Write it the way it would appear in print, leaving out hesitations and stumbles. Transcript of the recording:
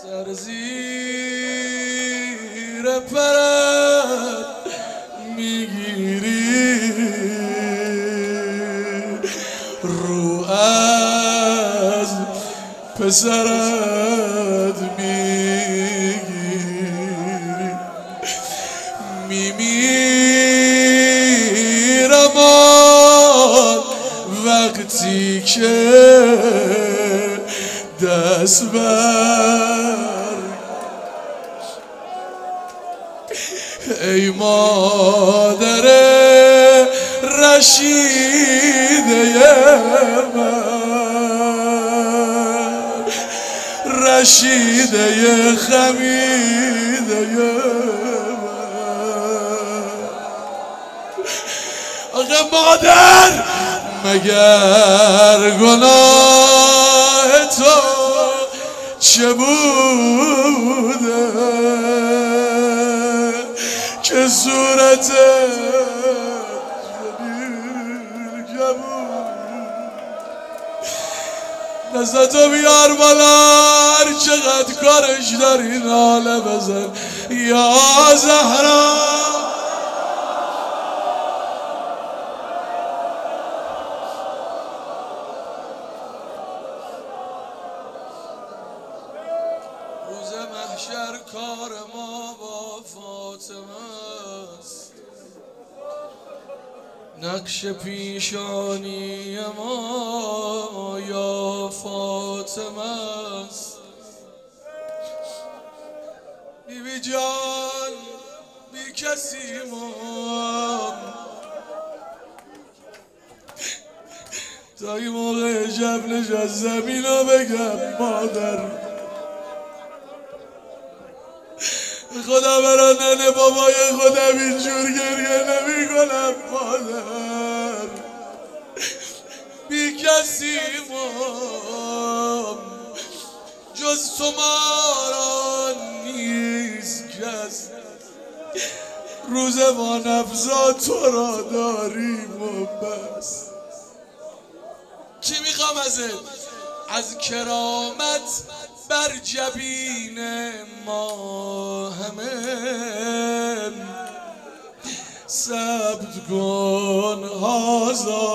سر زیر پرت میگیری رو از پسرت میگیری میمیرم وقتی که دست بر ای مادر رشیده من، رشیده خمیده من. آخه مادر مگر گناه تو چه بوده که صورت دستتو بیار بالا، هر چقدر کارش داری ناله بزن یا زهرا. روز محشر کار ما با فاطمه است، نقش پیشانی ما یا فاطمه است. بیبی جان بی کسی ما تا این موقع شب نشست زمین رو بگم مادر خدا برا ننه بابای خودم اینجور گریه نمی کنم مادر. بی کسی ما جز تو ما را نیست کس، روزوان افزا تو را داریم و بس. چی میخوام ازت؟ از کرامت بر جبین ما همه ثبت کن هازا